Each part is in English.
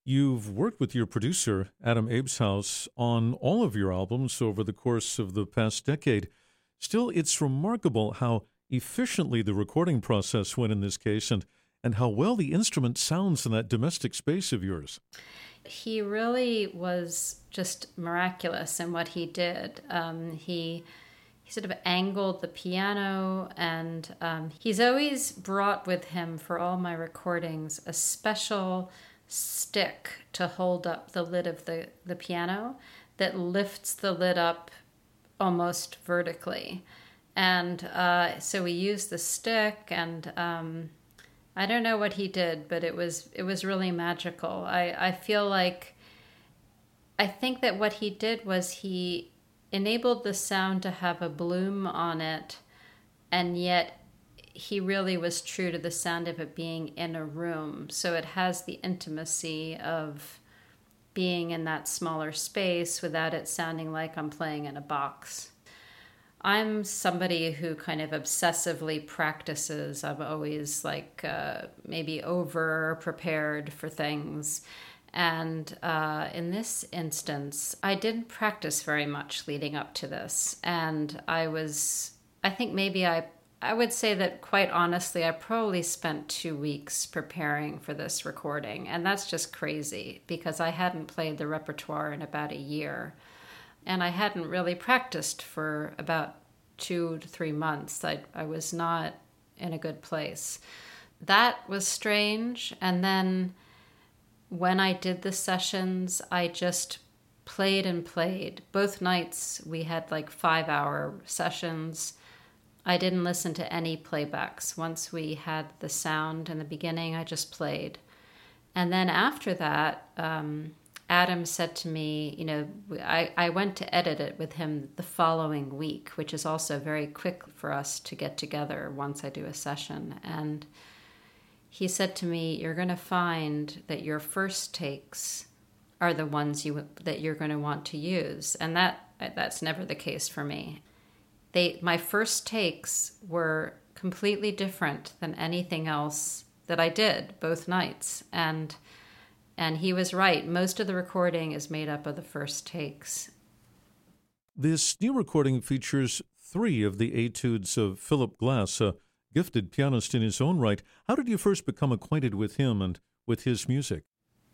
You've worked with your producer, Adam Abeshouse, on all of your albums over the course of the past decade. Still, it's remarkable how efficiently the recording process went in this case and how well the instrument sounds in that domestic space of yours. He really was just miraculous in what he did. He sort of angled the piano, and he's always brought with him for all my recordings a special stick to hold up the lid of the piano that lifts the lid up almost vertically. And so we used the stick, and I don't know what he did, but it was really magical. I feel like I think that what he did was he enabled the sound to have a bloom on it, and yet he really was true to the sound of it being in a room. So it has the intimacy of being in that smaller space without it sounding like I'm playing in a box. I'm somebody who kind of obsessively practices. I'm always like maybe over prepared for things. And in this instance, I didn't practice very much leading up to this. And I think maybe I would say that quite honestly, I probably spent 2 weeks preparing for this recording. And that's just crazy because I hadn't played the repertoire in about a year. And I hadn't really practiced for about 2 to 3 months. I was not in a good place. That was strange. And then when I did the sessions, I just played and played. Both nights we had like 5-hour sessions. I didn't listen to any playbacks. Once we had the sound in the beginning, I just played. And then after that, Adam said to me, I went to edit it with him the following week, which is also very quick for us to get together once I do a session. And he said to me, you're going to find that your first takes are the ones that you're going to want to use. And that's never the case for me. My first takes were completely different than anything else that I did both nights. And he was right. Most of the recording is made up of the first takes. This new recording features 3 of the etudes of Philip Glass, a gifted pianist in his own right. How did you first become acquainted with him and with his music?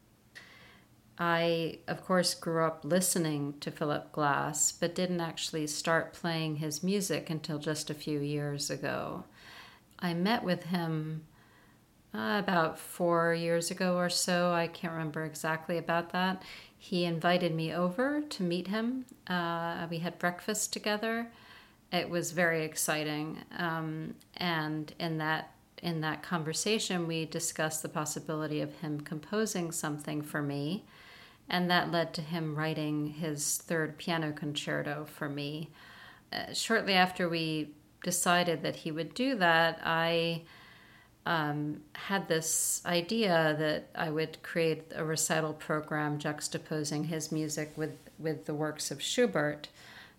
I, of course, grew up listening to Philip Glass, but didn't actually start playing his music until just a few years ago. I met with him about 4 years ago or so. I can't remember exactly about that. He invited me over to meet him. We had breakfast together. It was very exciting. And in that conversation, we discussed the possibility of him composing something for me. And that led to him writing his third piano concerto for me. Shortly after we decided that he would do that, I had this idea that I would create a recital program juxtaposing his music with the works of Schubert.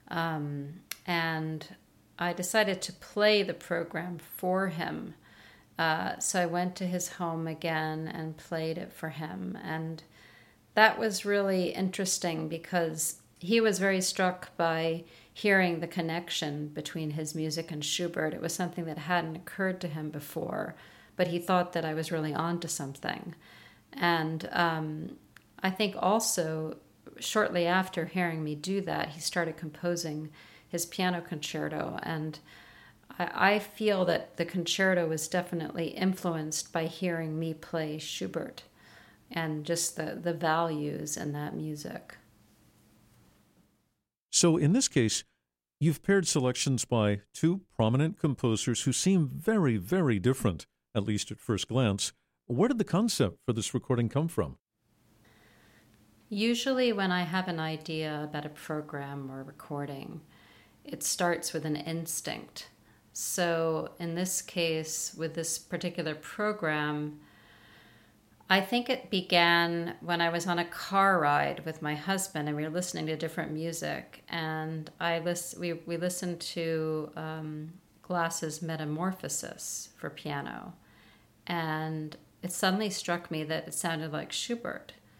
And I decided to play the program for him. So I went to his home again and played it for him. And that was really interesting because he was very struck by hearing the connection between his music and Schubert. It was something that hadn't occurred to him before, but he thought that I was really onto something. And I think also shortly after hearing me do that, he started composing his piano concerto. And I feel that the concerto was definitely influenced by hearing me play Schubert and just the values in that music. So in this case, you've paired selections by 2 prominent composers who seem very, very different, at least at first glance. Where did the concept for this recording come from? Usually when I have an idea about a program or recording, it starts with an instinct. So in this case, with this particular program, I think it began when I was on a car ride with my husband and we were listening to different music. And we listened to Glass's Metamorphosis for piano. And it suddenly struck me that it sounded like Schubert.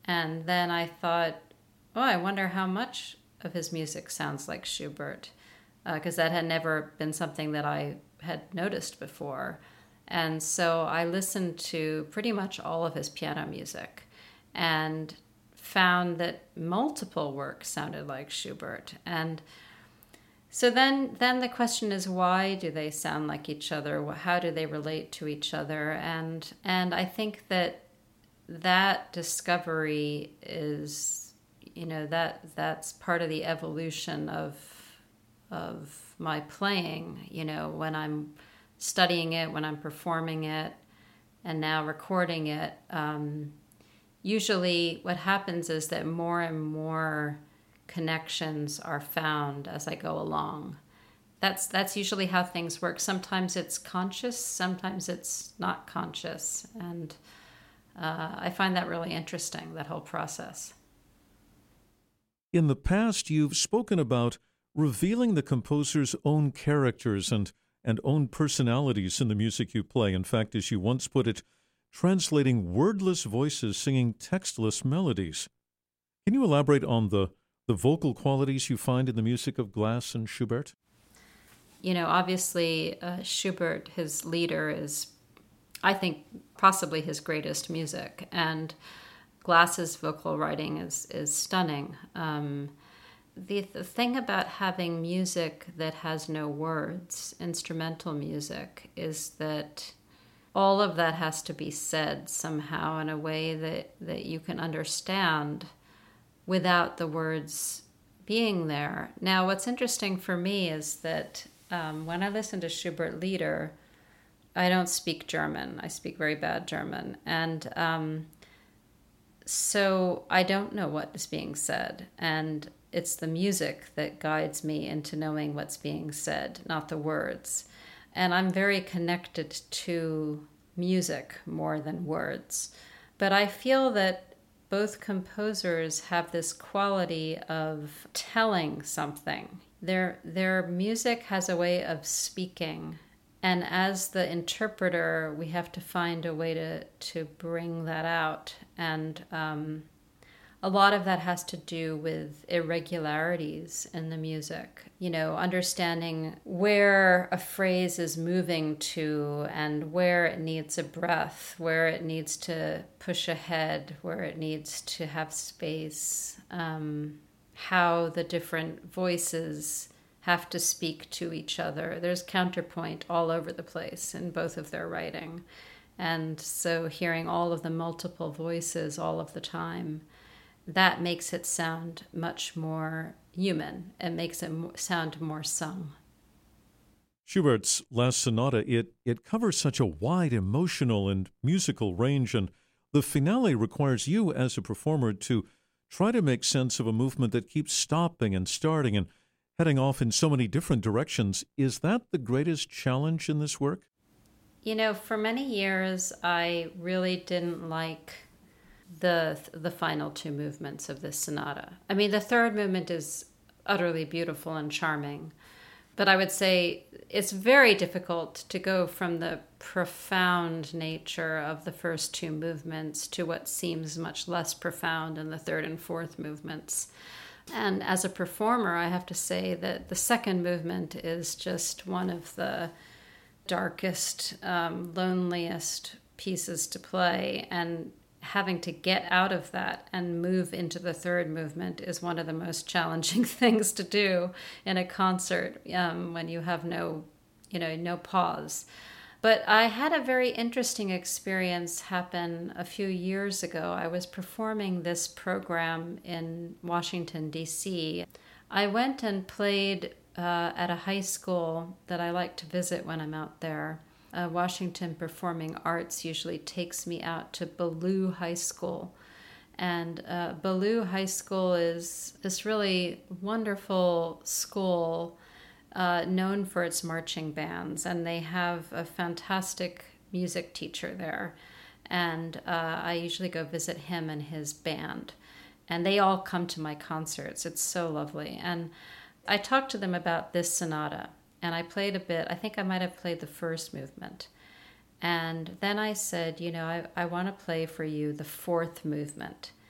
And then I thought, oh, I wonder how much of his music sounds like Schubert, because that had never been something that I had noticed before. And so I listened to pretty much all of his piano music and found that multiple works sounded like Schubert. And so then the question is, why do they sound like each other? How do they relate to each other? And I think that discovery is, that's part of the evolution of my playing. When I'm studying it, when I'm performing it, and now recording it. Usually, what happens is that more and more connections are found as I go along. That's usually how things work. Sometimes it's conscious, sometimes it's not conscious, and I find that really interesting, that whole process. In the past, you've spoken about revealing the composer's own characters and own personalities in the music you play. In fact, as you once put it, translating wordless voices singing textless melodies. Can you elaborate on the vocal qualities you find in the music of Glass and Schubert? Obviously, Schubert, his leader, is, I think, possibly his greatest music, and Glass's vocal writing is stunning. The thing about having music that has no words, instrumental music, is that all of that has to be said somehow in a way that you can understand without the words being there. Now, what's interesting for me is that when I listen to Schubert Lieder, I don't speak German. I speak very bad German. And so I don't know what is being said. And it's the music that guides me into knowing what's being said, not the words. And I'm very connected to music more than words. But I feel that both composers have this quality of telling something. Their music has a way of speaking. And as the interpreter, we have to find a way to bring that out. And a lot of that has to do with irregularities in the music. Understanding where a phrase is moving to and where it needs a breath, where it needs to push ahead, where it needs to have space, how the different voices have to speak to each other. There's counterpoint all over the place in both of their writing. And so hearing all of the multiple voices all of the time, that makes it sound much more human. It makes it sound more sung. Schubert's Last Sonata, it covers such a wide emotional and musical range, and the finale requires you as a performer to try to make sense of a movement that keeps stopping and starting and heading off in so many different directions. Is that the greatest challenge in this work? For many years, I really didn't like the final two movements of this sonata. I mean, the third movement is utterly beautiful and charming, but I would say it's very difficult to go from the profound nature of the first two movements to what seems much less profound in the third and fourth movements. And as a performer, I have to say that the second movement is just one of the darkest, loneliest pieces to play, and having to get out of that and move into the third movement is one of the most challenging things to do in a concert when you have no pause. But I had a very interesting experience happen a few years ago. I was performing this program in Washington, D.C. I went and played at a high school that I like to visit when I'm out there. Washington Performing Arts usually takes me out to Ballou High School. And Ballou High School is this really wonderful school known for its marching bands. And they have a fantastic music teacher there. And I usually go visit him and his band. And they all come to my concerts. It's so lovely. And I talked to them about this sonata. And I played a bit. I think I might have played the first movement. And then I said, I want to play for you the fourth movement.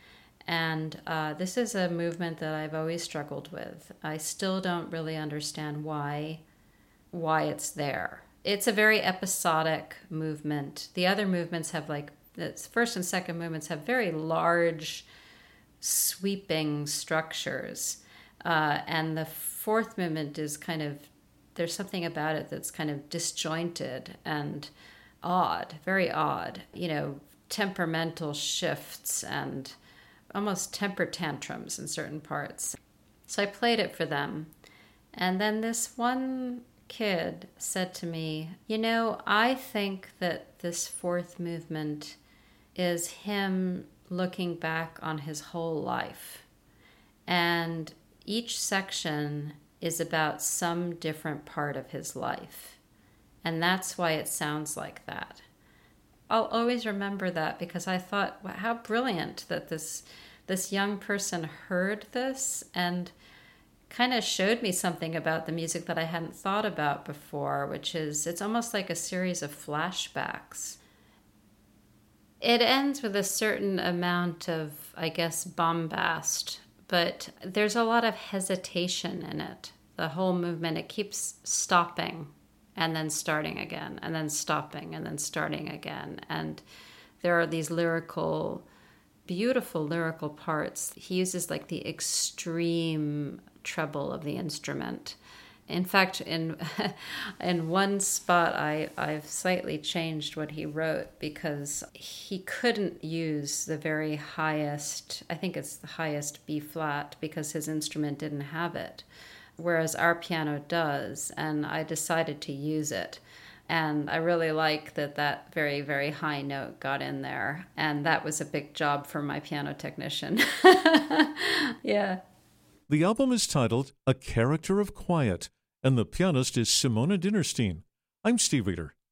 And this is a movement that I've always struggled with. I still don't really understand why it's there. It's a very episodic movement. The other movements have the first and second movements have very large, sweeping structures. And the fourth movement is there's something about it that's kind of disjointed and odd, very odd, temperamental shifts and almost temper tantrums in certain parts. So I played it for them. And then this one kid said to me, I think that this fourth movement is him looking back on his whole life. And each section is about some different part of his life. And that's why it sounds like that. I'll always remember that because I thought, wow, how brilliant that this young person heard this and kind of showed me something about the music that I hadn't thought about before, which is it's almost like a series of flashbacks. It ends with a certain amount of, I guess, bombast, but there's a lot of hesitation in it. The whole movement, it keeps stopping and then starting again, and then stopping and then starting again. And there are these beautiful lyrical parts. He uses the extreme treble of the instrument. In fact, in one spot, I've slightly changed what he wrote because he couldn't use the very highest, I think it's the highest B flat, because his instrument didn't have it, whereas our piano does, and I decided to use it. And I really like that very, very high note got in there. And that was a big job for my piano technician. Yeah. The album is titled A Character of Quiet, and the pianist is Simona Dinnerstein. I'm Steve Reeder.